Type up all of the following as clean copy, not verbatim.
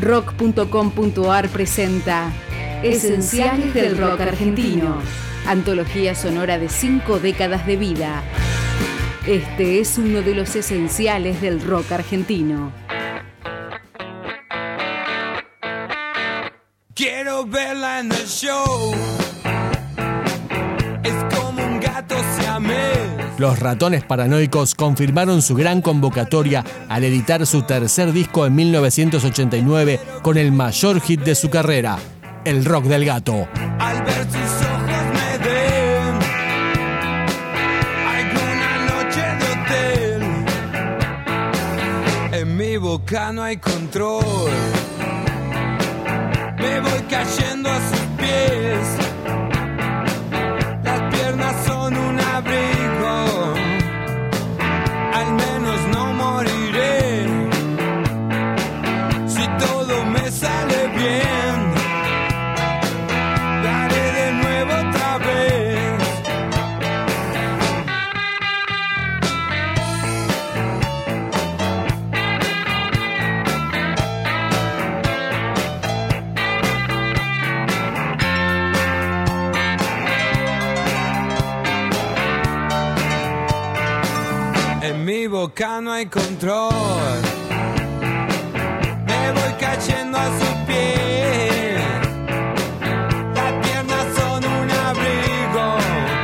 Rock.com.ar presenta Esenciales del Rock Argentino, antología sonora de 5 décadas de vida. Este es uno de los esenciales del rock argentino. Quiero verla en el show. Es como un gato siamés. Los Ratones Paranoicos confirmaron su gran convocatoria al editar su tercer disco en 1989 con el mayor hit de su carrera, El Rock del Gato. Al ver sus ojos me den alguna noche de hotel. En mi boca no hay control. Me voy cayendo a sus pies. Las piernas son un abrigo. Al menos no moriré. Si todo me sale bien, lo haré de nuevo otra vez. En mi boca no hay control. Me voy cayendo a sus pies. Las piernas son un abrigo.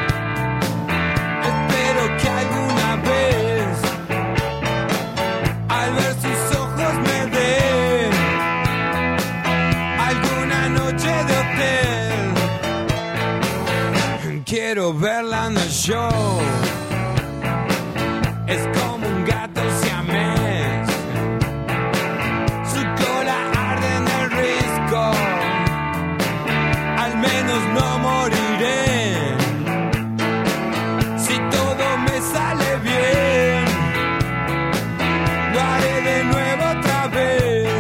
Espero que alguna vez, al ver sus ojos me den alguna noche de hotel. Quiero verla en el show. Es como un gato siamés. Su cola arde en el risco. Al menos no moriré. Si todo me sale bien, lo haré de nuevo otra vez.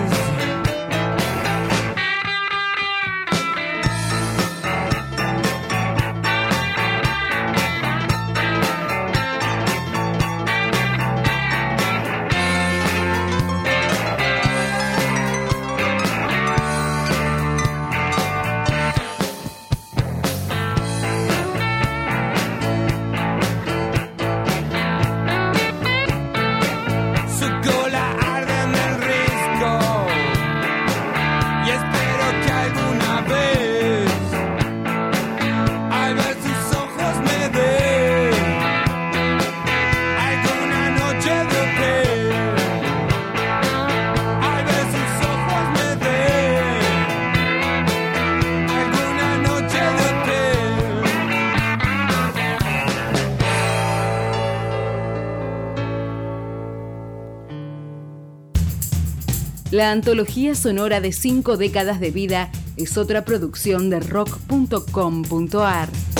La antología sonora de 5 décadas de vida es otra producción de Rock.com.ar.